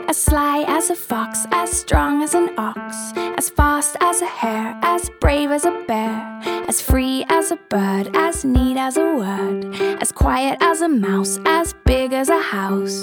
As sly as a fox, as strong as an ox, as fast as a hare, as brave as a bear, as free as a bird, as neat as a word, as quiet as a mouse, as big as a house.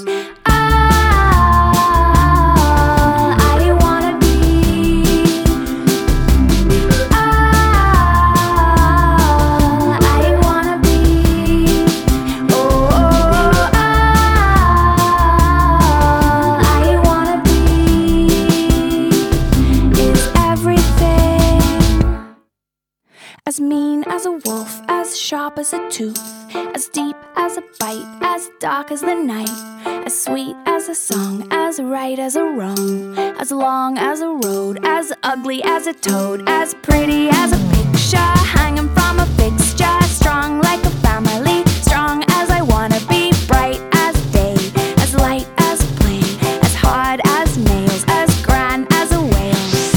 As mean as a wolf, as sharp as a tooth, as deep as a bite, as dark as the night, as sweet as a song, as right as a wrong, as long as a road, as ugly as a toad, as pretty as a picture hanging from a fixture, strong like a family, strong as I wanna be, bright as day, as light as a plane, as hard as nails, as grand as a whale.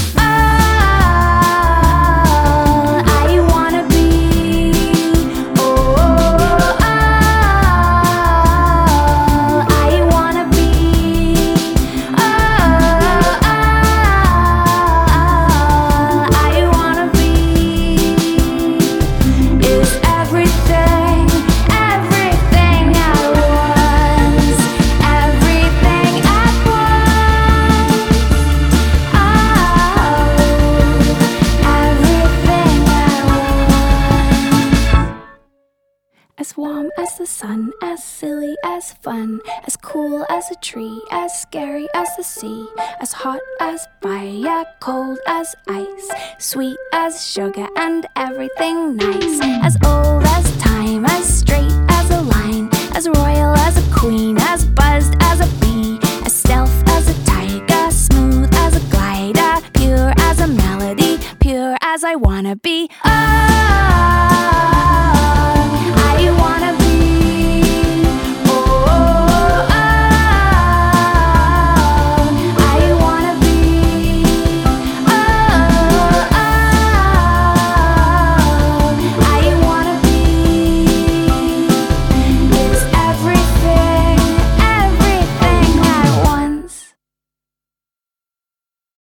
As warm as the sun, as silly as fun, as cool as a tree, as scary as the sea, as hot as fire, cold as ice, sweet as sugar and everything nice, as old as time, as straight as a line, as royal as a queen, as buzzed as a bee, as stealth as a tiger, smooth as a glider, pure as a melody, pure as I wanna be.